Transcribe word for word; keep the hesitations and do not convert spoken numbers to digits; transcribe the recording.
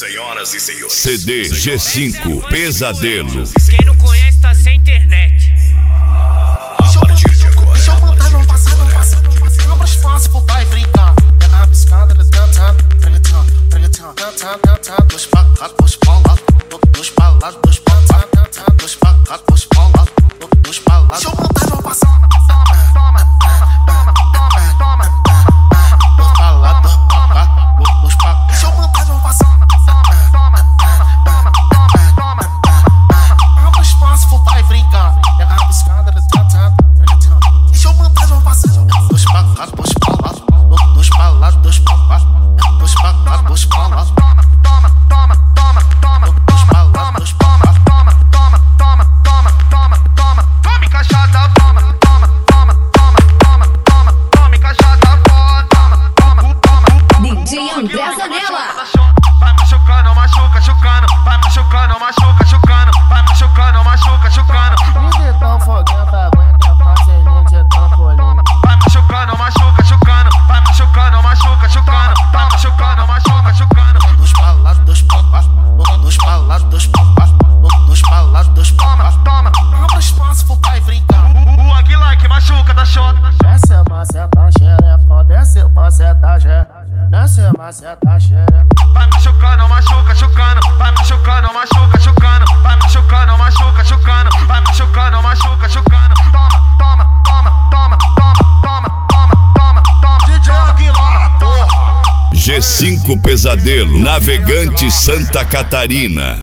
Senhoras e senhores, C D G cinco Pesadelo. Quem não conhece tá sem internet. A partir de agora, deixa eu mandar, não passa, não passa, não passa. Não mais fácil, vai brincar. Pega a piscada, eles dançam. Pregatão, pregatão, dançam, dançam. Dois pra cá, dois pra lá. Dois pra lá, dois pra lá. Dois pra cá, dois pra lá. Dois pra lá. Deixa eu mandar, não passa. Toma, toma, toma, toma. Dois pra lá, dois pra cá. Dois pra cá. Deixa eu mandar, não passa. Toma, toma, toma, toma. Não mais fácil, vai brincar. Pega a piscada, eles dançam. Deixa eu mandar, não passa. Dois pra cá, dois pra lá. Dois pra lá, dois pra cá. Dois pra cá, dois pra lá. Toma, toma, toma, toma. Dois pra lá, dois pra cá. Toma, toma, toma, toma, toma, toma. Tome cachaça, toma, toma, toma, toma, toma, toma. Tome cachaça, toma, toma, toma. D J André Zanella. Vai machucando, machuca, chucando. Vai machucando, machuca, chucando. Vai machucando, machuca, chucando. Ninguém tão foguento, aguenta fazer ninja tão polino. Vai machucando, machuca, chucando. Vai machucando, machuca, chucando. Vai machucando, machuca, chucando. Dois pra lá, dois pra lá. Dois pra lá, dois pra lá. Dois pra lá, dois pra lá. Toma, abra espaço, vai brincar. O Aguilar que machuca da shot. Desce a maceta, xerefa. Desce a maceta, xerefa. Desce a maceta, xerefa. Vai machucando, machuca, chucando. Vai machucando, machuca, chucando. Vai machucando, machuca, chucando. Vai machucando, machuca, chucando. Toma, toma, toma, toma, toma, toma, toma, toma, toma. D J Aguilar, porra. G cinco Pesadelo, Navegante Santa Catarina.